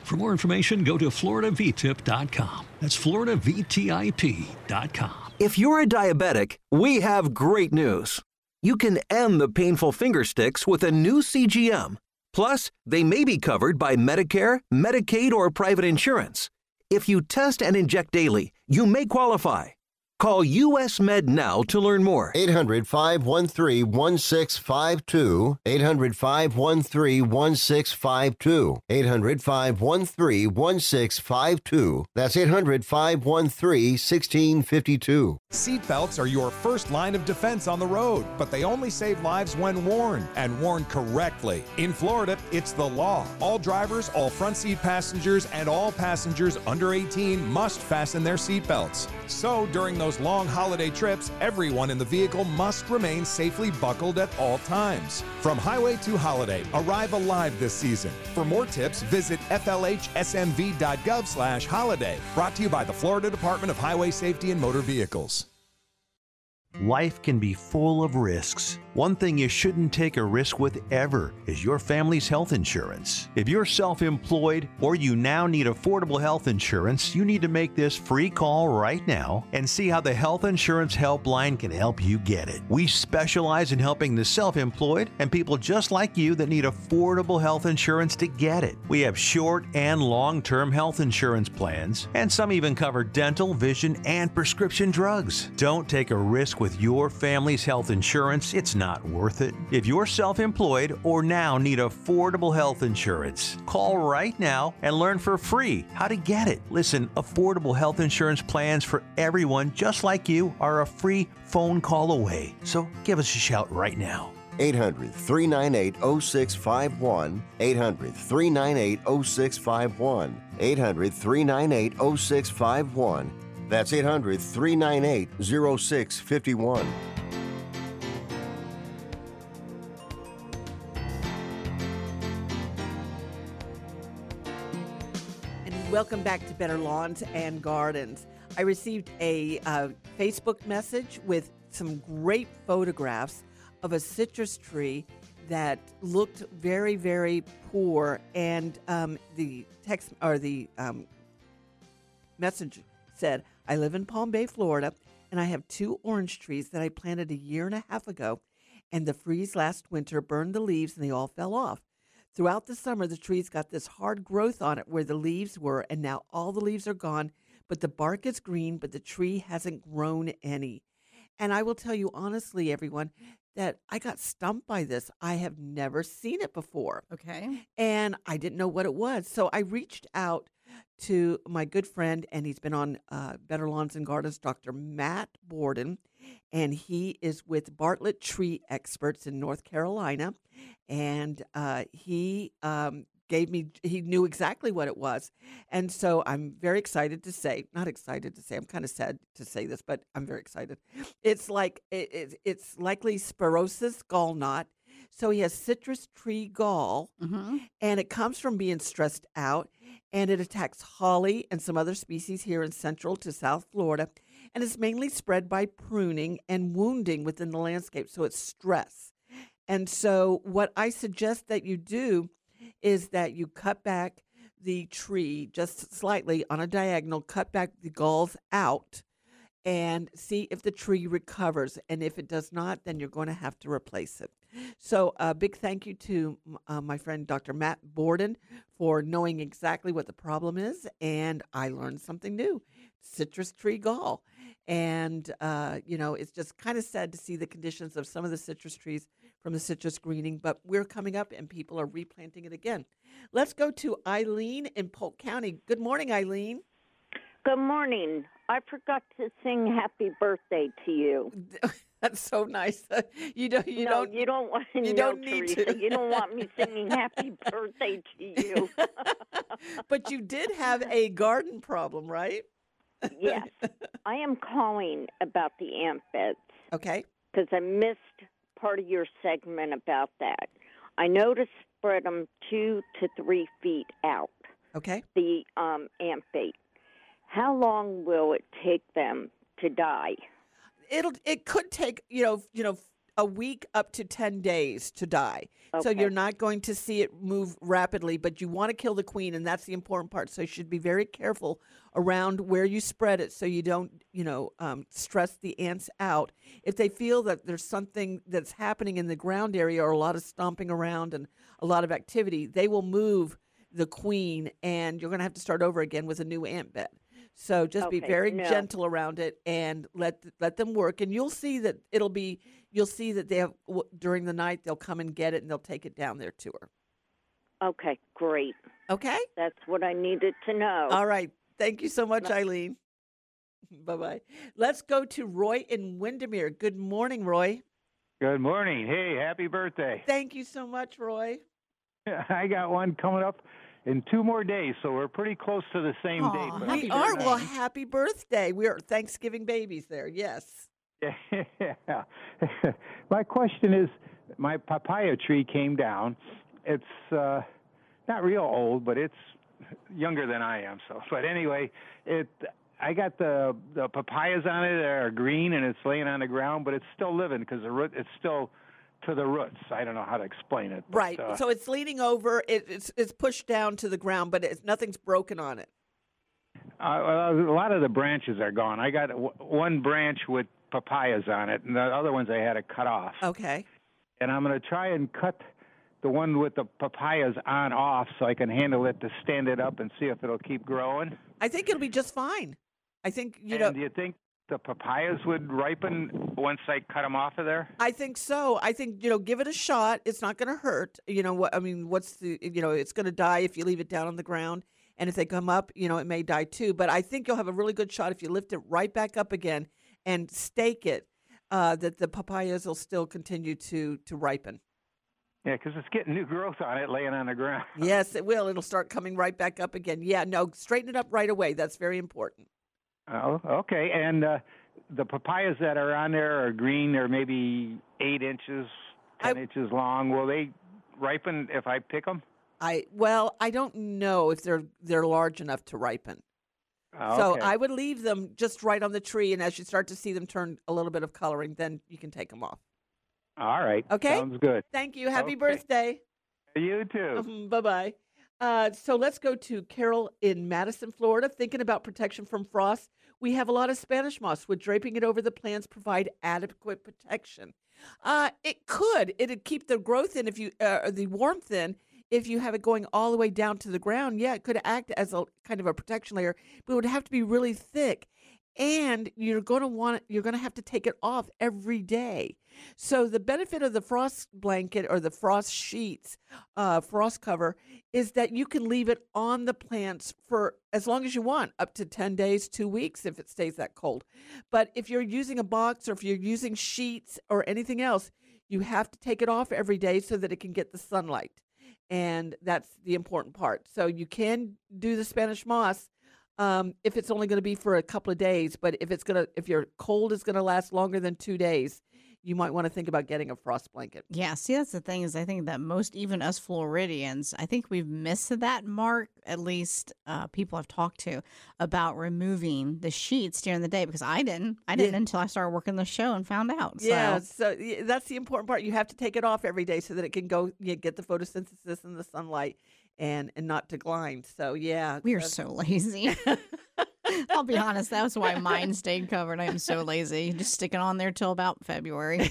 For more information, go to florida v tip dot com. That's florida v tip dot com. If you're a diabetic, we have great news. You can end the painful finger sticks with a new C G M. Plus, they may be covered by Medicare, Medicaid, or private insurance. If you test and inject daily, you may qualify. Call U S Med now to learn more. eight hundred, five one three, one six five two. eight hundred, five one three, one six five two. eight hundred, five one three, one six five two. That's eight hundred, five one three, one six five two. Seatbelts are your first line of defense on the road, but they only save lives when worn, and worn correctly. In Florida, it's the law. All drivers, all front seat passengers, and all passengers under eighteen must fasten their seatbelts. So during those long holiday trips, everyone in the vehicle must remain safely buckled at all times. From highway to holiday, arrive alive this season. For more tips, visit f l h s m v dot gov slash holiday. Brought to you by the Florida Department of Highway Safety and Motor Vehicles. Life can be full of risks. One thing you shouldn't take a risk with ever is your family's health insurance. If you're self-employed or you now need affordable health insurance, you need to make this free call right now and see how the Health Insurance Helpline can help you get it. We specialize in helping the self-employed and people just like you that need affordable health insurance to get it. We have short and long-term health insurance plans, and some even cover dental, vision, and prescription drugs. Don't take a risk with your family's health insurance. It's not worth it. If you're self-employed or now need affordable health insurance, call right now and learn for free how to get it. Listen, affordable health insurance plans for everyone just like you are a free phone call away. So give us a shout right now. eight hundred, three nine eight, oh six five one. eight hundred, three nine eight, oh six five one. eight hundred, three nine eight, oh six five one. That's eight hundred, three nine eight, oh six five one. Welcome back to Better Lawns and Gardens. I received a uh, Facebook message with some great photographs of a citrus tree that looked very, very poor, and um, the text or the um, message said, "I live in Palm Bay, Florida, and I have two orange trees that I planted a year and a half ago, and the freeze last winter burned the leaves and they all fell off. Throughout the summer, the trees got this hard growth on it where the leaves were, and now all the leaves are gone, but the bark is green, but the tree hasn't grown any." And I will tell you honestly, everyone, that I got stumped by this. I have never seen it before. Okay. And I didn't know what it was. So I reached out to my good friend, and he's been on uh, Better Lawns and Gardens, Doctor Matt Borden, and he is with Bartlett Tree Experts in North Carolina. And uh, he um, gave me, he knew exactly what it was. And so I'm very excited to say, not excited to say, I'm kind of sad to say this, but I'm very excited. It's like, it, it, it's likely Spirosis gall knot. So he has citrus tree gall, Mm-hmm. and it comes from being stressed out, and it attacks holly and some other species here in Central to South Florida, and it's mainly spread by pruning and wounding within the landscape, so it's stress. And so what I suggest that you do is that you cut back the tree just slightly on a diagonal, cut back the galls out, and see if the tree recovers. And if it does not, then you're going to have to replace it. So a big thank you to uh, my friend Doctor Matt Borden for knowing exactly what the problem is. And I learned something new, citrus tree gall. And, uh, you know, it's just kind of sad to see the conditions of some of the citrus trees from the citrus greening, but we're coming up and people are replanting it again. Let's go to Eileen in Polk County. Good morning, Eileen. Good morning. I forgot to sing happy birthday to you. That's so nice. You don't. You no, don't. You don't want. You no, don't need Teresa, to. You don't want me singing happy birthday to you. But you did have a garden problem, right? Yes. I am calling about the ant beds. Okay. Because I missed part of your segment about that. I know to spread them two to three feet out. Okay. The um, ant bait. How long will it take them to die? It'll. It could take. You know. You know. a week up to ten days to die. So Okay. you're not going to see it move rapidly, but you want to kill the queen, and that's the important part. So you should be very careful around where you spread it so you don't, you know, um, stress the ants out. If they feel that there's something that's happening in the ground area or a lot of stomping around and a lot of activity, they will move the queen, and you're going to have to start over again with a new ant bed. So just be Okay, very no. gentle around it and let let them work, and you'll see that it'll be you'll see that they have w- during the night they'll come and get it and they'll take it down there to her. Okay, great. Okay, That's what I needed to know. all right. Thank you so much, Eileen. Bye bye. Let's go to Roy in Windermere. Good morning, Roy. Good morning. Hey, happy birthday. Thank you so much, Roy. I got one coming up in two more days, so we're pretty close to the same date. but We I'm are. sure Well, that- happy birthday. We are Thanksgiving babies there. Yes. Yeah. My question is, my papaya tree came down. It's uh, not real old, but it's younger than I am. So, but anyway, it. I got the the papayas on it that are green, and it's laying on the ground, but it's still living because the root. It's still to the roots. I don't know how to explain it. but, Right. uh, So it's leaning over. It, it's it's pushed down to the ground, but it's, nothing's broken on it. Uh, well, a lot of the branches are gone. I got w- one branch with papayas on it, and the other ones I had to cut off. Okay. And I'm going to try and cut the one with the papayas on off so I can handle it to stand it up and see if it'll keep growing. I think it'll be just fine. I think you and know. do you think the papayas would ripen once I cut them off of there? I think so. I think you know. Give it a shot. It's not going to hurt. You know what? I mean, what's the? You know, it's going to die if you leave it down on the ground. And if they come up, you know, it may die too. But I think you'll have a really good shot if you lift it right back up again and stake it. Uh, that the papayas will still continue to to ripen. Yeah, because it's getting new growth on it laying on the ground. Yes, it will. It'll start coming right back up again. Yeah, no, straighten it up right away. That's very important. Oh, okay. And uh, the papayas that are on there are green. They're maybe eight inches, ten inches long. Will they ripen if I pick them? I well, I don't know if they're they're large enough to ripen. Oh, So okay. I would leave them just right on the tree, and as you start to see them turn a little bit of coloring, then you can take them off. All right. Okay. Sounds good. Thank you. Happy Okay. birthday. You too. Bye bye. Uh, so let's go to Carol in Madison, Florida. Thinking about protection from frost, we have a lot of Spanish moss. Would draping it over the plants provide adequate protection? Uh, it could. It'd keep the growth in if you uh, the warmth in. If you have it going all the way down to the ground, yeah, it could act as a kind of a protection layer, but it would have to be really thick. And you're going to want you're going to have to take it off every day. So the benefit of the frost blanket or the frost sheets, uh, frost cover, is that you can leave it on the plants for as long as you want, up to ten days, two weeks if it stays that cold. But if you're using a box or if you're using sheets or anything else, you have to take it off every day so that it can get the sunlight. And that's the important part. So you can do the Spanish moss um, if it's only going to be for a couple of days. But if it's going to, if your cold is going to last longer than two days, you might want to think about getting a frost blanket. Yeah, see, that's the thing is I think that most, even us Floridians, I think we've missed that mark, at least uh, people I've talked to, about removing the sheets during the day because I didn't. I didn't Yeah. until I started working the show and found out. So. Yeah, so yeah, that's the important part. You have to take it off every day so that it can go you get the photosynthesis and the sunlight and, and not decline. So, yeah. We are that's- so lazy. I'll be honest, that was why mine stayed covered. I am so lazy. Just stick it on there till about February.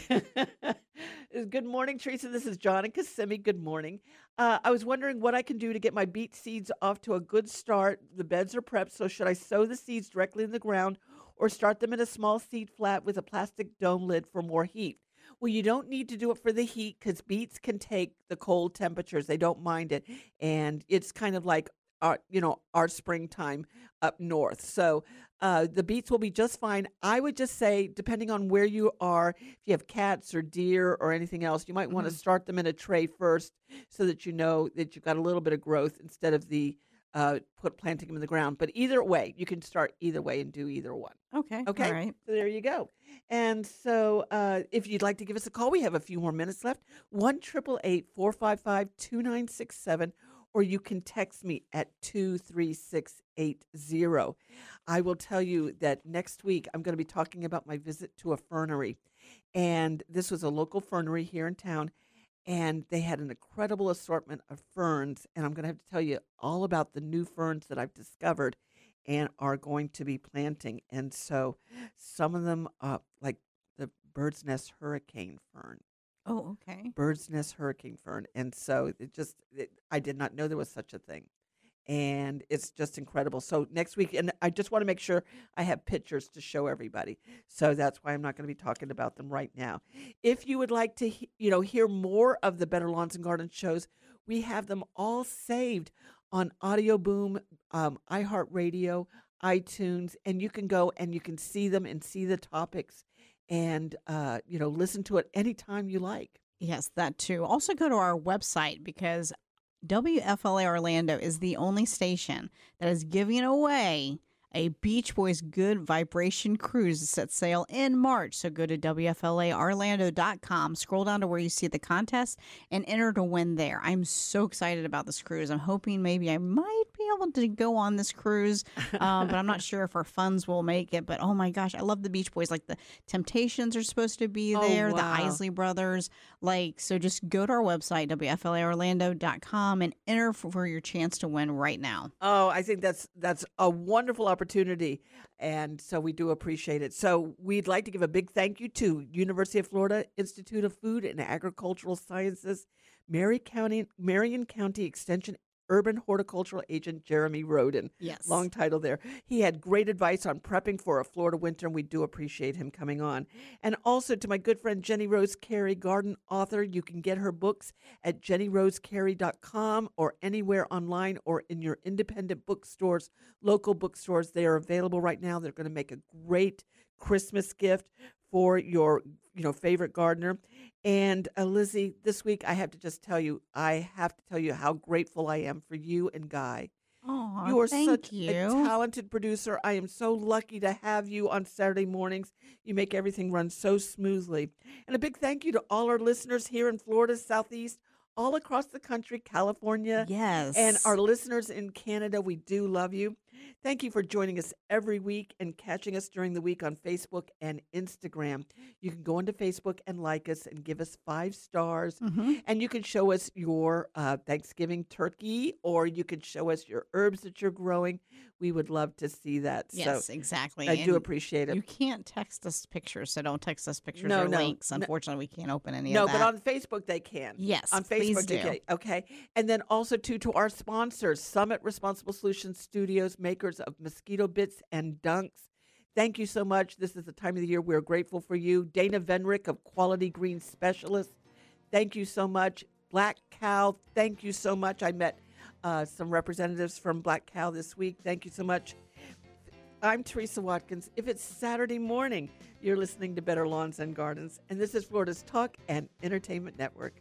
Good morning, Teresa. This is John and Kissimmee. Good morning. Uh, I was wondering what I can do to get my beet seeds off to a good start. The beds are prepped, so should I sow the seeds directly in the ground or start them in a small seed flat with a plastic dome lid for more heat? Well, you don't need to do it for the heat because beets can take the cold temperatures. They don't mind it. And it's kind of like our, you know, our springtime up north. So uh, the beets will be just fine. I would just say, depending on where you are, if you have cats or deer or anything else, you might want to Mhm. start them in a tray first so that you know that you've got a little bit of growth instead of the uh, put planting them in the ground. But either way, you can start either way and do either one. Okay. Okay. All right. So there you go. And so uh, if you'd like to give us a call, we have a few more minutes left. one eight eight eight, four five five, two nine six seven. Or you can text me at two three six eight zero. I will tell you that next week I'm going to be talking about my visit to a fernery. And this was a local fernery here in town. And they had an incredible assortment of ferns. And I'm going to have to tell you all about the new ferns that I've discovered and are going to be planting. And so some of them, uh, like the bird's nest hurricane fern. Oh, okay. Bird's nest hurricane fern. And so it just, it, I did not know there was such a thing. And it's just incredible. So next week, and I just want to make sure I have pictures to show everybody. So that's why I'm not going to be talking about them right now. If you would like to, he- you know, hear more of the Better Lawns and Gardens shows, we have them all saved on Audio Boom, um, iHeartRadio, iTunes, and you can go and you can see them and see the topics and, uh, you know, listen to it anytime you like. Yes, that too. Also go to our website because W F L A Orlando is the only station that is giving away a Beach Boys Good Vibration Cruise to set sail in March. So go to W F L A Orlando dot com, scroll down to where you see the contest, and enter to win there. I'm so excited about this cruise. I'm hoping maybe I might be able to go on this cruise, um, but I'm not sure if our funds will make it. But oh my gosh, I love the Beach Boys. Like the Temptations are supposed to be there, oh, wow. the Isley Brothers. Like, so just go to our website, W F L A Orlando dot com, and enter for, for your chance to win right now. Oh, I think that's that's a wonderful opportunity, and so we do appreciate it. So we'd like to give a big thank you to University of Florida Institute of Food and Agricultural Sciences, Mary County, Marion County Extension Urban Horticultural Agent Jeremy Roden. Yes. Long title there. He had great advice on prepping for a Florida winter, and we do appreciate him coming on. And also to my good friend Jenny Rose Carey, garden author. You can get her books at jenny rose carey dot com or anywhere online or in your independent bookstores, local bookstores. They are available right now. They're going to make a great Christmas gift for your, you know, favorite gardener. And uh, Lizzie, this week I have to just tell you, I have to tell you how grateful I am for you and Guy. Oh, You are thank such you. a talented producer. I am so lucky to have you on Saturday mornings. You make everything run so smoothly. And a big thank you to all our listeners here in Florida, Southeast, all across the country, California. Yes. And our listeners in Canada, we do love you. Thank you for joining us every week and catching us during the week on Facebook and Instagram. You can go into Facebook and like us and give us five stars. Mm-hmm. And you can show us your uh, Thanksgiving turkey, or you could show us your herbs that you're growing. We would love to see that. Yes, so exactly. I And do appreciate it. You can't text us pictures, so don't text us pictures No, or no, links. no. Unfortunately, we can't open any No, of that. but on Facebook they can. Yes, on please Facebook they do. can. Okay, and then also to to our sponsors, Summit Responsible Solutions Studios, makers of mosquito bits and dunks. Thank you so much. This is the time of the year we're grateful for you. Dana Venrick of Quality Green Specialists. Thank you so much. Black Cow. Thank you so much. I met uh, some representatives from Black Cow this week. Thank you so much. I'm Teresa Watkins. If it's Saturday morning, you're listening to Better Lawns and Gardens, and this is Florida's Talk and Entertainment Network.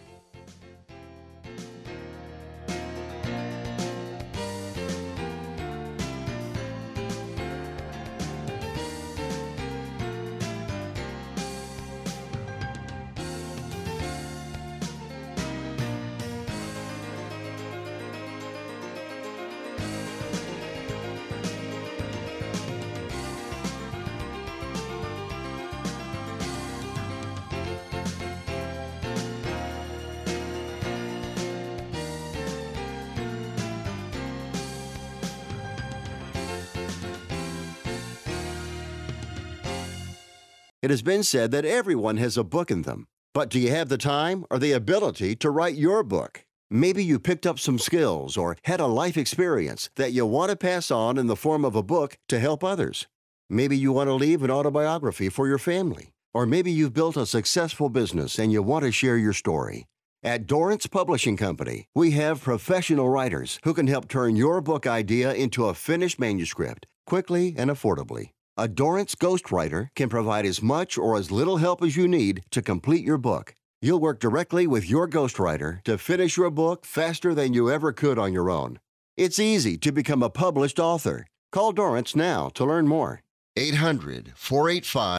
It has been said that everyone has a book in them. But do you have the time or the ability to write your book? Maybe you picked up some skills or had a life experience that you want to pass on in the form of a book to help others. Maybe you want to leave an autobiography for your family. Or maybe you've built a successful business and you want to share your story. At Dorrance Publishing Company, we have professional writers who can help turn your book idea into a finished manuscript quickly and affordably. A Dorrance ghostwriter can provide as much or as little help as you need to complete your book. You'll work directly with your ghostwriter to finish your book faster than you ever could on your own. It's easy to become a published author. Call Dorrance now to learn more. eight hundred, four eight five